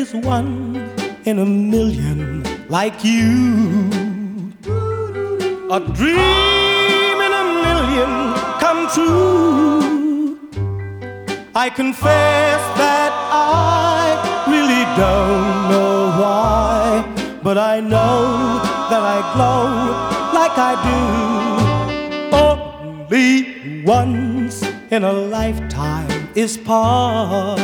is one in a million like you. A dream in a million come true. I confess that I really don't know why, but I know that I glow like I do. Only once in a lifetime is par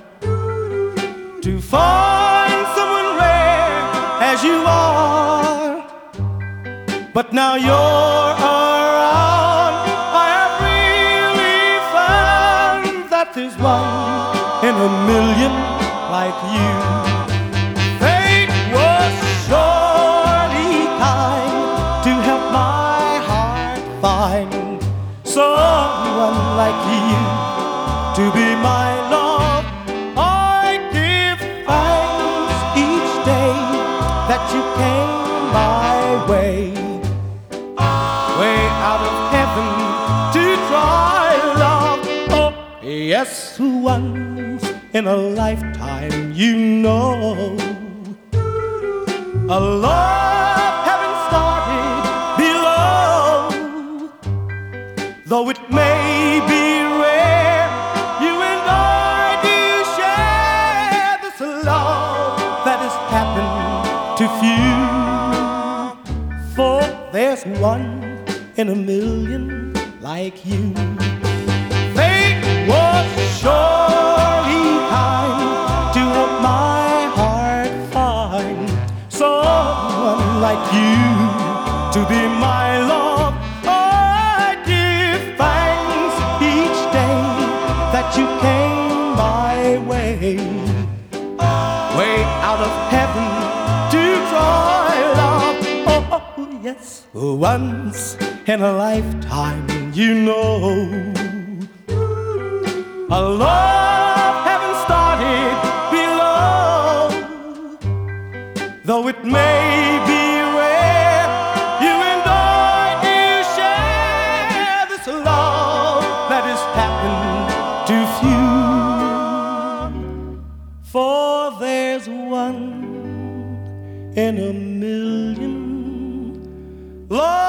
to find someone rare as you are. But now you're around, I have really found that there's one in a million like you. Fate was surely kind to help my heart find someone like you to be my love. I give thanks each day that you came my way, way out of heaven to try love. Oh, yes, once in a lifetime, you know. A love having started below, though it may be rare, you and I do share this love that has happened to few. For there's one in a million like you. Fate was surely kind to help my heart find someone like you to be my love. I give thanks each day that you came my way, way out of heaven to try love. Oh, yes, once in a lifetime, you know. A love having started below, though it may be rare, you and I do share this love that has happened to few. For there's one in a million. Love